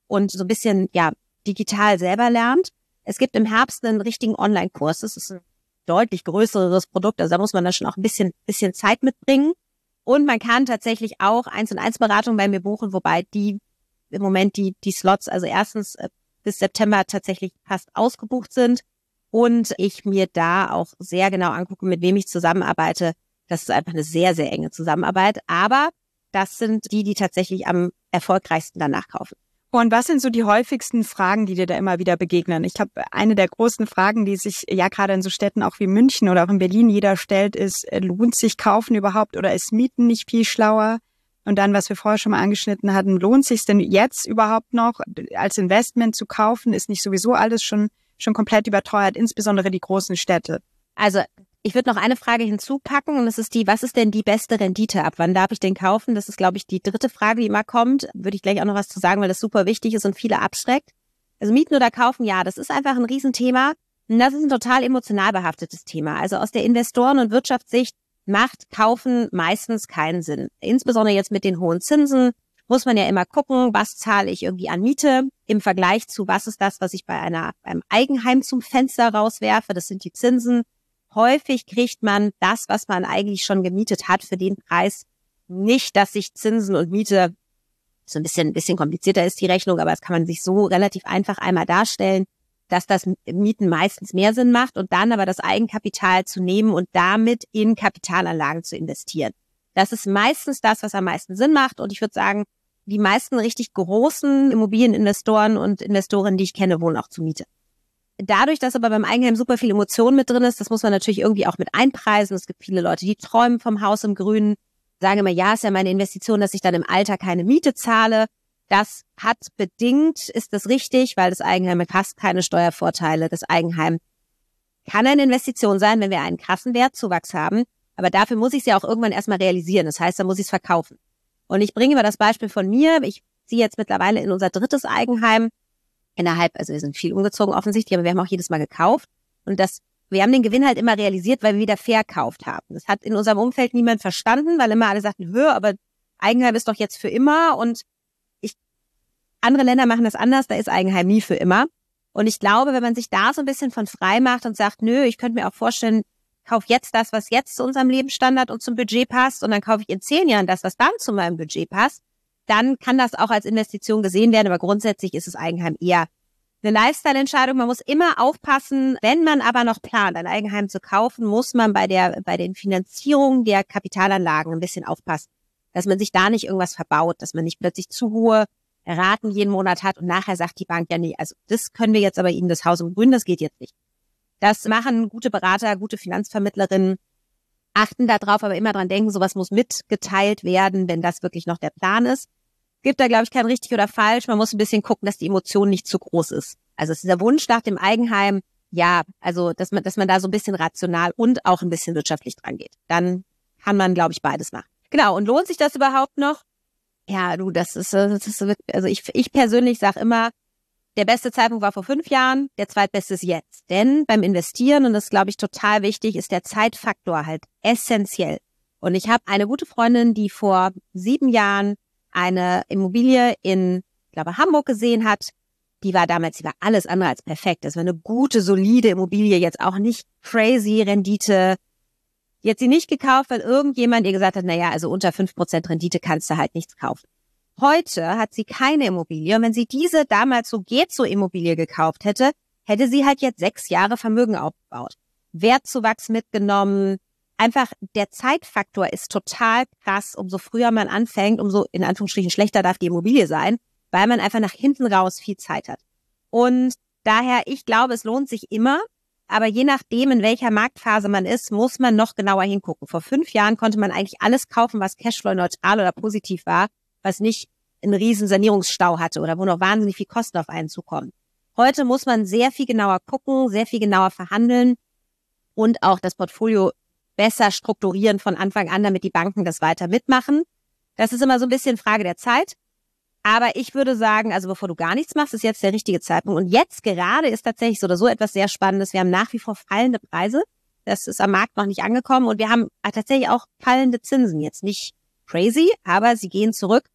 und so ein bisschen ja digital selber lernt. Es gibt im Herbst einen richtigen Online-Kurs. Das ist ein deutlich größeres Produkt, also da muss man da schon auch ein bisschen bisschen Zeit mitbringen. Und man kann tatsächlich auch eins und eins Beratung bei mir buchen, wobei die im Moment die die Slots, also erstens äh, bis September tatsächlich fast ausgebucht sind und ich mir da auch sehr genau angucke, mit wem ich zusammenarbeite. Das ist einfach eine sehr, sehr enge Zusammenarbeit, aber das sind die, die tatsächlich am erfolgreichsten danach kaufen. Und was sind so die häufigsten Fragen, die dir da immer wieder begegnen? Ich glaube, eine der großen Fragen, die sich ja gerade in so Städten auch wie München oder auch in Berlin jeder stellt, ist, lohnt sich Kaufen überhaupt oder ist Mieten nicht viel schlauer? Und dann, was wir vorher schon mal angeschnitten hatten, lohnt sich denn jetzt überhaupt noch als Investment zu kaufen? Ist nicht sowieso alles schon schon komplett überteuert, insbesondere die großen Städte? Also ich würde noch eine Frage hinzupacken und das ist die, was ist denn die beste Rendite? Ab wann darf ich den kaufen? Das ist, glaube ich, die dritte Frage, die immer kommt. Würde ich gleich auch noch was zu sagen, weil das super wichtig ist und viele abschreckt. Also mieten oder kaufen, ja, das ist einfach ein Riesenthema. Und das ist ein total emotional behaftetes Thema. Also aus der Investoren- und Wirtschaftssicht macht Kaufen meistens keinen Sinn. Insbesondere jetzt mit den hohen Zinsen muss man ja immer gucken, was zahle ich irgendwie an Miete im Vergleich zu, was ist das, was ich bei einer beim Eigenheim zum Fenster rauswerfe. Das sind die Zinsen. Häufig kriegt man das, was man eigentlich schon gemietet hat, für den Preis nicht, dass sich Zinsen und Miete, so ein bisschen, ein bisschen komplizierter ist die Rechnung, aber das kann man sich so relativ einfach einmal darstellen, dass das Mieten meistens mehr Sinn macht und dann aber das Eigenkapital zu nehmen und damit in Kapitalanlagen zu investieren. Das ist meistens das, was am meisten Sinn macht und ich würde sagen, die meisten richtig großen Immobilieninvestoren und Investoren, die ich kenne, wohnen auch zur Miete. Dadurch, dass aber beim Eigenheim super viel Emotion mit drin ist, das muss man natürlich irgendwie auch mit einpreisen. Es gibt viele Leute, die träumen vom Haus im Grünen, sagen immer, ja, ist ja meine Investition, dass ich dann im Alter keine Miete zahle. Das hat bedingt, ist das richtig, weil das Eigenheim hat fast keine Steuervorteile. Das Eigenheim kann eine Investition sein, wenn wir einen krassen Wertzuwachs haben. Aber dafür muss ich es ja auch irgendwann erstmal realisieren. Das heißt, dann muss ich es verkaufen. Und ich bringe mal das Beispiel von mir. Ich ziehe jetzt mittlerweile in unser drittes Eigenheim. Innerhalb, also wir sind viel umgezogen offensichtlich, aber wir haben auch jedes Mal gekauft. Und das, wir haben den Gewinn halt immer realisiert, weil wir wieder verkauft haben. Das hat in unserem Umfeld niemand verstanden, weil immer alle sagten, hör, aber Eigenheim ist doch jetzt für immer. Und ich, andere Länder machen das anders, da ist Eigenheim nie für immer. Und ich glaube, wenn man sich da so ein bisschen von frei macht und sagt, nö, ich könnte mir auch vorstellen, kauf jetzt das, was jetzt zu unserem Lebensstandard und zum Budget passt und dann kaufe ich in zehn Jahren das, was dann zu meinem Budget passt, dann kann das auch als Investition gesehen werden, aber grundsätzlich ist das Eigenheim eher eine Lifestyle-Entscheidung. Man muss immer aufpassen, wenn man aber noch plant, ein Eigenheim zu kaufen, muss man bei der bei den Finanzierungen der Kapitalanlagen ein bisschen aufpassen, dass man sich da nicht irgendwas verbaut, dass man nicht plötzlich zu hohe Raten jeden Monat hat und nachher sagt die Bank, ja nee, also das können wir jetzt aber Ihnen das Haus umgrünen, das geht jetzt nicht. Das machen gute Berater, gute Finanzvermittlerinnen, achten da drauf, aber immer dran denken, sowas muss mitgeteilt werden, wenn das wirklich noch der Plan ist. Gibt da, glaube ich, kein richtig oder falsch. Man muss ein bisschen gucken, dass die Emotion nicht zu groß ist. Also es ist dieser Wunsch nach dem Eigenheim, ja, also dass man, dass man da so ein bisschen rational und auch ein bisschen wirtschaftlich dran geht. Dann kann man, glaube ich, beides machen. Genau, und lohnt sich das überhaupt noch? Ja, du, das ist, das ist also ich, ich persönlich sage immer, der beste Zeitpunkt war vor fünf Jahren, der zweitbeste ist jetzt. Denn beim Investieren, und das ist, glaube ich, total wichtig, ist der Zeitfaktor halt essentiell. Und ich habe eine gute Freundin, die vor sieben Jahren eine Immobilie in, ich glaube, Hamburg gesehen hat. Die war damals, die war alles andere als perfekt. Das war eine gute, solide Immobilie, jetzt auch nicht crazy Rendite. Die hat sie nicht gekauft, weil irgendjemand ihr gesagt hat, naja, also unter fünf Prozent Rendite kannst du halt nichts kaufen. Heute hat sie keine Immobilie und wenn sie diese damals so geht so Immobilie gekauft hätte, hätte sie halt jetzt sechs Jahre Vermögen aufgebaut. Wertzuwachs mitgenommen. Einfach der Zeitfaktor ist total krass. Umso früher man anfängt, umso in Anführungsstrichen schlechter darf die Immobilie sein, weil man einfach nach hinten raus viel Zeit hat. Und daher, ich glaube, es lohnt sich immer, aber je nachdem, in welcher Marktphase man ist, muss man noch genauer hingucken. Vor fünf Jahren konnte man eigentlich alles kaufen, was Cashflow-neutral oder positiv war, was nicht einen riesen Sanierungsstau hatte oder wo noch wahnsinnig viel Kosten auf einen zukommen. Heute muss man sehr viel genauer gucken, sehr viel genauer verhandeln und auch das Portfolio besser strukturieren von Anfang an, damit die Banken das weiter mitmachen. Das ist immer so ein bisschen Frage der Zeit. Aber ich würde sagen, also bevor du gar nichts machst, ist jetzt der richtige Zeitpunkt. Und jetzt gerade ist tatsächlich so oder so etwas sehr Spannendes. Wir haben nach wie vor fallende Preise. Das ist am Markt noch nicht angekommen. Und wir haben tatsächlich auch fallende Zinsen. Jetzt nicht crazy, aber sie gehen zurück.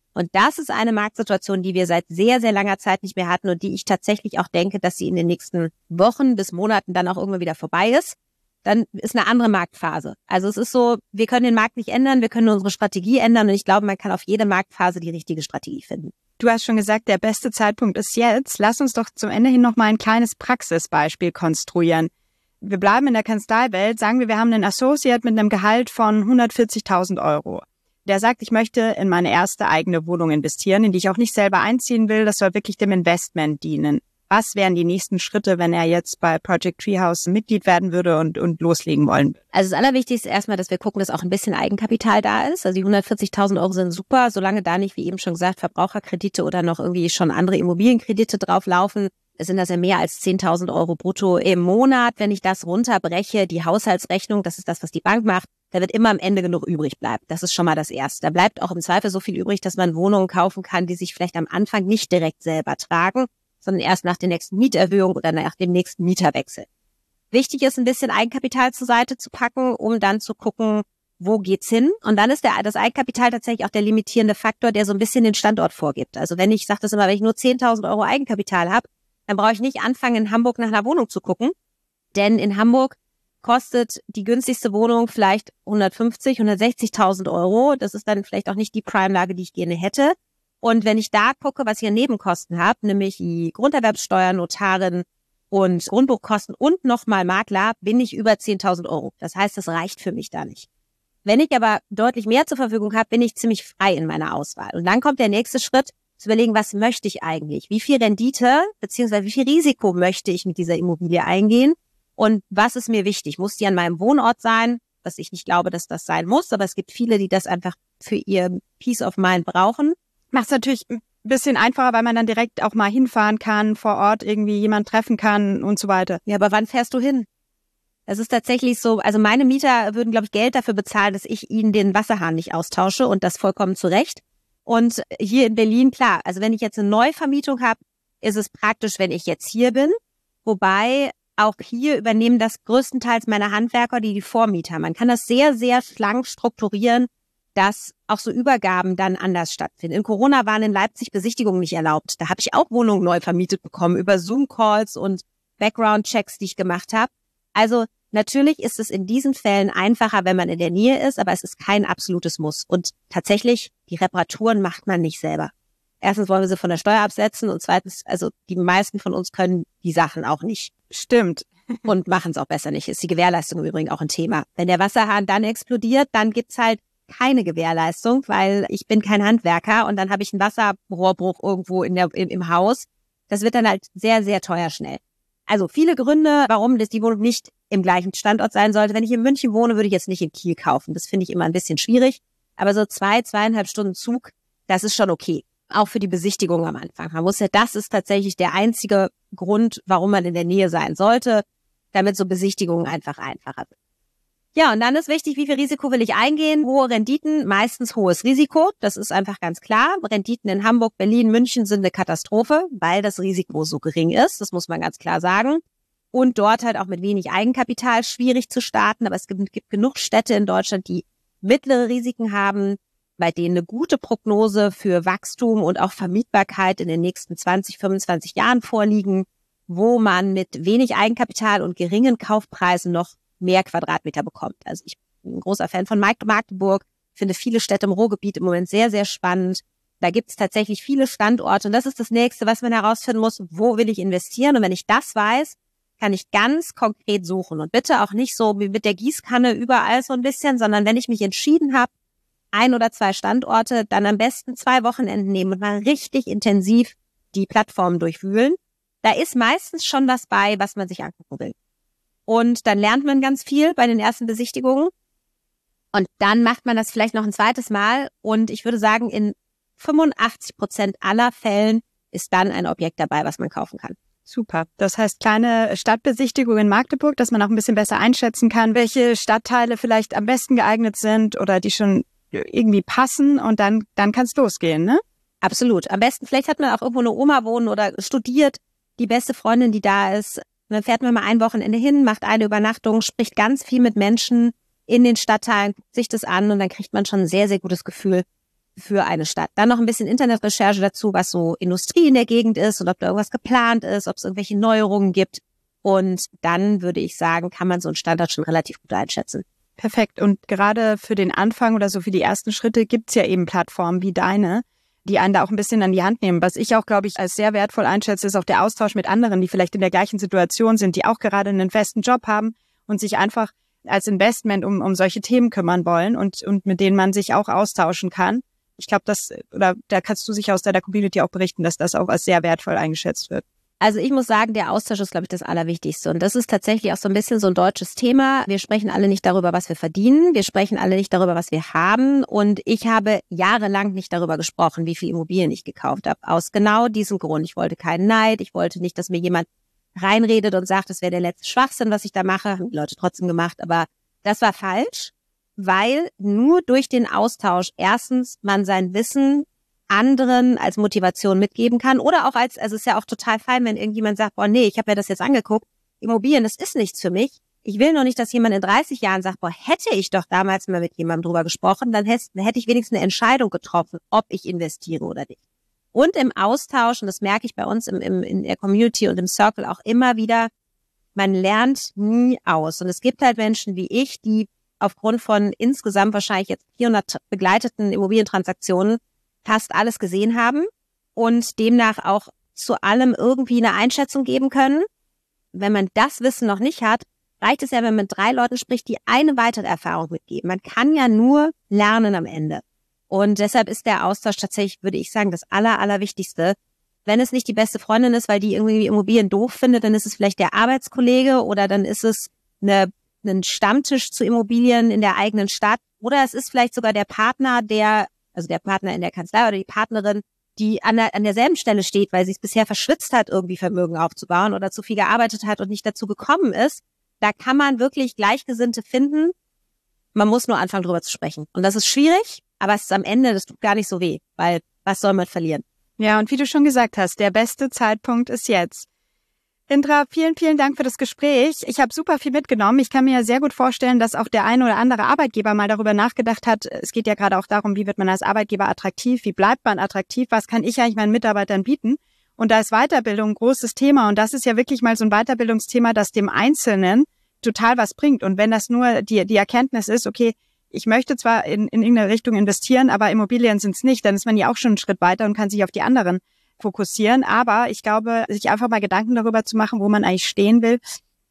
Und das ist eine Marktsituation, die wir seit sehr, sehr langer Zeit nicht mehr hatten und die ich tatsächlich auch denke, dass sie in den nächsten Wochen bis Monaten dann auch irgendwann wieder vorbei ist. Dann ist eine andere Marktphase. Also es ist so, wir können den Markt nicht ändern, wir können nur unsere Strategie ändern und ich glaube, man kann auf jede Marktphase die richtige Strategie finden. Du hast schon gesagt, der beste Zeitpunkt ist jetzt. Lass uns doch zum Ende hin noch mal ein kleines Praxisbeispiel konstruieren. Wir bleiben in der Kanzleiwelt. Sagen wir, wir haben einen Associate mit einem Gehalt von hundertvierzigtausend Euro. Der sagt, ich möchte in meine erste eigene Wohnung investieren, in die ich auch nicht selber einziehen will. Das soll wirklich dem Investment dienen. Was wären die nächsten Schritte, wenn er jetzt bei Project Treehouse Mitglied werden würde und, und loslegen wollen? Also das Allerwichtigste ist erstmal, dass wir gucken, dass auch ein bisschen Eigenkapital da ist. Also die hundertvierzigtausend Euro sind super, solange da nicht, wie eben schon gesagt, Verbraucherkredite oder noch irgendwie schon andere Immobilienkredite drauf laufen. Es sind das ja mehr als zehntausend Euro brutto im Monat. Wenn ich das runterbreche, die Haushaltsrechnung, das ist das, was die Bank macht, da wird immer am Ende genug übrig bleiben. Das ist schon mal das Erste. Da bleibt auch im Zweifel so viel übrig, dass man Wohnungen kaufen kann, die sich vielleicht am Anfang nicht direkt selber tragen, sondern erst nach der nächsten Mieterhöhung oder nach dem nächsten Mieterwechsel. Wichtig ist, ein bisschen Eigenkapital zur Seite zu packen, um dann zu gucken, wo geht's hin? Und dann ist der, das Eigenkapital tatsächlich auch der limitierende Faktor, der so ein bisschen den Standort vorgibt. Also wenn ich, ich sage das immer, wenn ich nur zehntausend Euro Eigenkapital habe, dann brauche ich nicht anfangen, in Hamburg nach einer Wohnung zu gucken. Denn in Hamburg kostet die günstigste Wohnung vielleicht hundertfünfzig, hundertsechzigtausend Euro. Das ist dann vielleicht auch nicht die Prime-Lage, die ich gerne hätte. Und wenn ich da gucke, was ich an Nebenkosten habe, nämlich die Grunderwerbsteuer, Notarin und Grundbuchkosten und nochmal Makler, bin ich über zehntausend Euro. Das heißt, das reicht für mich da nicht. Wenn ich aber deutlich mehr zur Verfügung habe, bin ich ziemlich frei in meiner Auswahl. Und dann kommt der nächste Schritt, zu überlegen, was möchte ich eigentlich? Wie viel Rendite bzw. wie viel Risiko möchte ich mit dieser Immobilie eingehen? Und was ist mir wichtig? Muss die an meinem Wohnort sein? Was ich nicht glaube, dass das sein muss, aber es gibt viele, die das einfach für ihr Peace of Mind brauchen. Macht es natürlich ein bisschen einfacher, weil man dann direkt auch mal hinfahren kann, vor Ort irgendwie jemand treffen kann und so weiter. Ja, aber wann fährst du hin? Es ist tatsächlich so, also meine Mieter würden, glaube ich, Geld dafür bezahlen, dass ich ihnen den Wasserhahn nicht austausche und das vollkommen zu Recht. Und hier in Berlin, klar, also wenn ich jetzt eine Neuvermietung habe, ist es praktisch, wenn ich jetzt hier bin. Wobei auch hier übernehmen das größtenteils meine Handwerker, die die Vormieter. Man kann das sehr, sehr schlank strukturieren, dass auch so Übergaben dann anders stattfinden. In Corona waren in Leipzig Besichtigungen nicht erlaubt. Da habe ich auch Wohnungen neu vermietet bekommen über Zoom-Calls und Background-Checks, die ich gemacht habe. Also natürlich ist es in diesen Fällen einfacher, wenn man in der Nähe ist, aber es ist kein absolutes Muss. Und tatsächlich, die Reparaturen macht man nicht selber. Erstens wollen wir sie von der Steuer absetzen und zweitens, also die meisten von uns können die Sachen auch nicht. Stimmt. Und machen es auch besser nicht. Ist die Gewährleistung im Übrigen auch ein Thema. Wenn der Wasserhahn dann explodiert, dann gibt's halt keine Gewährleistung, weil ich bin kein Handwerker und dann habe ich einen Wasserrohrbruch irgendwo in der, im, im Haus. Das wird dann halt sehr, sehr teuer schnell. Also viele Gründe, warum das die Wohnung nicht im gleichen Standort sein sollte. Wenn ich in München wohne, würde ich jetzt nicht in Kiel kaufen. Das finde ich immer ein bisschen schwierig. Aber so zwei, zweieinhalb Stunden Zug, das ist schon okay. Auch für die Besichtigung am Anfang. Man muss ja, das ist tatsächlich der einzige Grund, warum man in der Nähe sein sollte, damit so Besichtigungen einfach einfacher sind. Ja, und dann ist wichtig, wie viel Risiko will ich eingehen? Hohe Renditen, meistens hohes Risiko. Das ist einfach ganz klar. Renditen in Hamburg, Berlin, München sind eine Katastrophe, weil das Risiko so gering ist. Das muss man ganz klar sagen. Und dort halt auch mit wenig Eigenkapital schwierig zu starten. Aber es gibt, gibt genug Städte in Deutschland, die mittlere Risiken haben, bei denen eine gute Prognose für Wachstum und auch Vermietbarkeit in den nächsten zwanzig, fünfundzwanzig Jahren vorliegen, wo man mit wenig Eigenkapital und geringen Kaufpreisen noch mehr Quadratmeter bekommt. Also ich bin ein großer Fan von Magdeburg, finde viele Städte im Ruhrgebiet im Moment sehr, sehr spannend. Da gibt es tatsächlich viele Standorte und das ist das Nächste, was man herausfinden muss, wo will ich investieren? Und wenn ich das weiß, kann ich ganz konkret suchen und bitte auch nicht so wie mit der Gießkanne überall so ein bisschen, sondern wenn ich mich entschieden habe, ein oder zwei Standorte, dann am besten zwei Wochenenden nehmen und mal richtig intensiv die Plattformen durchwühlen. Da ist meistens schon was bei, was man sich angucken will. Und dann lernt man ganz viel bei den ersten Besichtigungen. Und dann macht man das vielleicht noch ein zweites Mal. Und ich würde sagen, in fünfundachtzig Prozent aller Fällen ist dann ein Objekt dabei, was man kaufen kann. Super. Das heißt, kleine Stadtbesichtigung in Magdeburg, dass man auch ein bisschen besser einschätzen kann, welche Stadtteile vielleicht am besten geeignet sind oder die schon irgendwie passen. Und dann, dann kann es losgehen, ne? Absolut. Am besten, vielleicht hat man auch irgendwo eine Oma wohnen oder studiert, die beste Freundin, die da ist. Und dann fährt man mal ein Wochenende hin, macht eine Übernachtung, spricht ganz viel mit Menschen in den Stadtteilen, guckt sich das an und dann kriegt man schon ein sehr, sehr gutes Gefühl für eine Stadt. Dann noch ein bisschen Internetrecherche dazu, was so Industrie in der Gegend ist und ob da irgendwas geplant ist, ob es irgendwelche Neuerungen gibt. Und dann würde ich sagen, kann man so einen Standort schon relativ gut einschätzen. Perfekt. Und gerade für den Anfang oder so für die ersten Schritte gibt's ja eben Plattformen wie deine, die einen da auch ein bisschen an die Hand nehmen. Was ich auch, glaube ich, als sehr wertvoll einschätze, ist auch der Austausch mit anderen, die vielleicht in der gleichen Situation sind, die auch gerade einen festen Job haben und sich einfach als Investment um, um solche Themen kümmern wollen und, und mit denen man sich auch austauschen kann. Ich glaube, das, oder da kannst du sicher aus deiner Community auch berichten, dass das auch als sehr wertvoll eingeschätzt wird. Also ich muss sagen, der Austausch ist, glaube ich, das Allerwichtigste. Und das ist tatsächlich auch so ein bisschen so ein deutsches Thema. Wir sprechen alle nicht darüber, was wir verdienen. Wir sprechen alle nicht darüber, was wir haben. Und ich habe jahrelang nicht darüber gesprochen, wie viel Immobilien ich gekauft habe. Aus genau diesem Grund. Ich wollte keinen Neid. Ich wollte nicht, dass mir jemand reinredet und sagt, das wäre der letzte Schwachsinn, was ich da mache. Haben die Leute trotzdem gemacht. Aber das war falsch, weil nur durch den Austausch erstens man sein Wissen anderen als Motivation mitgeben kann oder auch als, also es ist ja auch total fein, wenn irgendjemand sagt, boah, nee, ich habe mir das jetzt angeguckt, Immobilien, das ist nichts für mich. Ich will noch nicht, dass jemand in dreißig Jahren sagt, boah, hätte ich doch damals mal mit jemandem drüber gesprochen, dann hätte, hätte ich wenigstens eine Entscheidung getroffen, ob ich investiere oder nicht. Und im Austausch, und das merke ich bei uns im, im, in der Community und im Circle auch immer wieder, man lernt nie aus. Und es gibt halt Menschen wie ich, die aufgrund von insgesamt wahrscheinlich jetzt vierhundert begleiteten Immobilientransaktionen fast alles gesehen haben und demnach auch zu allem irgendwie eine Einschätzung geben können. Wenn man das Wissen noch nicht hat, reicht es ja, wenn man mit drei Leuten spricht, die eine weitere Erfahrung mitgeben. Man kann ja nur lernen am Ende. Und deshalb ist der Austausch tatsächlich, würde ich sagen, das Aller, Allerwichtigste. Wenn es nicht die beste Freundin ist, weil die irgendwie Immobilien doof findet, dann ist es vielleicht der Arbeitskollege oder dann ist es eine, ein Stammtisch zu Immobilien in der eigenen Stadt oder es ist vielleicht sogar der Partner, der also der Partner in der Kanzlei oder die Partnerin, die an, der, an derselben Stelle steht, weil sie es bisher verschwitzt hat, irgendwie Vermögen aufzubauen oder zu viel gearbeitet hat und nicht dazu gekommen ist. Da kann man wirklich Gleichgesinnte finden. Man muss nur anfangen, drüber zu sprechen. Und das ist schwierig, aber es ist am Ende, das tut gar nicht so weh, weil was soll man verlieren? Ja, und wie du schon gesagt hast, der beste Zeitpunkt ist jetzt. Indra, vielen, vielen Dank für das Gespräch. Ich habe super viel mitgenommen. Ich kann mir sehr gut vorstellen, dass auch der ein oder andere Arbeitgeber mal darüber nachgedacht hat. Es geht ja gerade auch darum, wie wird man als Arbeitgeber attraktiv? Wie bleibt man attraktiv? Was kann ich eigentlich meinen Mitarbeitern bieten? Und da ist Weiterbildung ein großes Thema. Und das ist ja wirklich mal so ein Weiterbildungsthema, das dem Einzelnen total was bringt. Und wenn das nur die, die Erkenntnis ist, okay, ich möchte zwar in, in irgendeine Richtung investieren, aber Immobilien sind es nicht, dann ist man ja auch schon einen Schritt weiter und kann sich auf die anderen fokussieren, aber ich glaube, sich einfach mal Gedanken darüber zu machen, wo man eigentlich stehen will,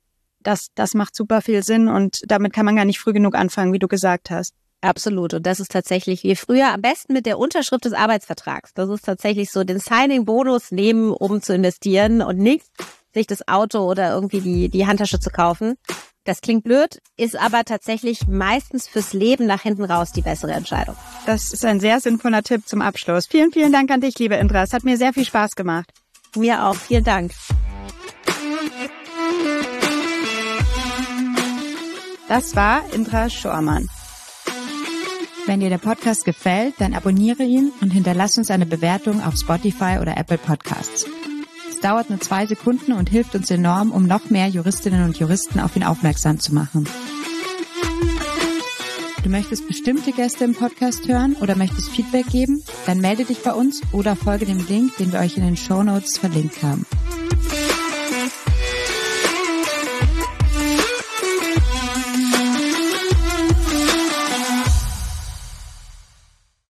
das, das macht super viel Sinn und damit kann man gar nicht früh genug anfangen, wie du gesagt hast. Absolut. Und das ist tatsächlich wie früher, am besten mit der Unterschrift des Arbeitsvertrags. Das ist tatsächlich so, den Signing-Bonus nehmen, um zu investieren und nicht sich das Auto oder irgendwie die, die Handtasche zu kaufen. Das klingt blöd, ist aber tatsächlich meistens fürs Leben nach hinten raus die bessere Entscheidung. Das ist ein sehr sinnvoller Tipp zum Abschluss. Vielen, vielen Dank an dich, liebe Indra. Es hat mir sehr viel Spaß gemacht. Mir auch. Vielen Dank. Das war Indra Schormann. Wenn dir der Podcast gefällt, dann abonniere ihn und hinterlass uns eine Bewertung auf Spotify oder Apple Podcasts. Es dauert nur zwei Sekunden und hilft uns enorm, um noch mehr Juristinnen und Juristen auf ihn aufmerksam zu machen. Du möchtest bestimmte Gäste im Podcast hören oder möchtest Feedback geben? Dann melde dich bei uns oder folge dem Link, den wir euch in den Shownotes verlinkt haben.